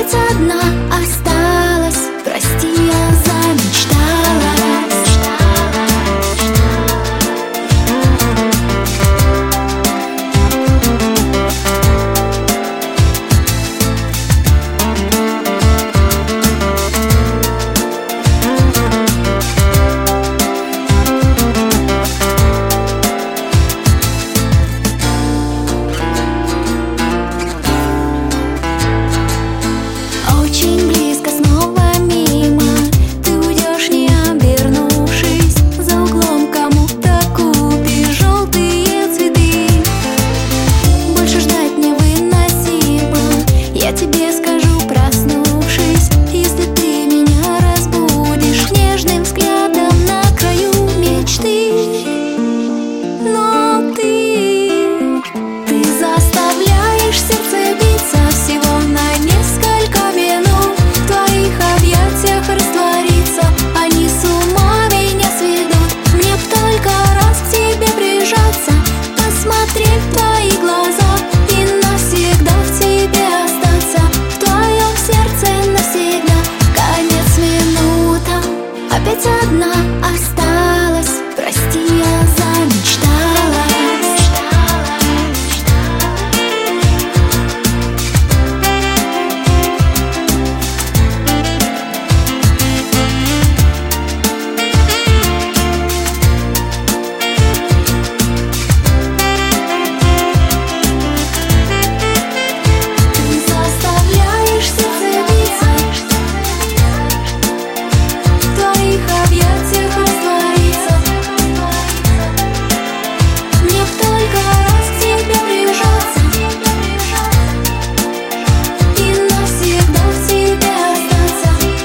опять одна осталась. Прости, я замечталась. Очень близко, снова мимо. Ты уйдешь, не обернувшись. За углом кому-то купишь желтые цветы. Больше ждать невыносимо. Я тебе скажу, проснувшись, если ты меня разбудишь нежным взглядом на краю мечты. Но ты заставляешь сердце биться всего на несколько минут. В твоих объятиях раствориться, они с ума меня сведут. Мне б только раз к тебе прижаться, посмотреть в твои глаза и навсегда в тебе остаться. В твоем сердце навсегда. Конец минутам, опять одна осталась. Прости, я замечталась.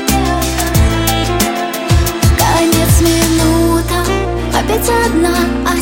Опять одна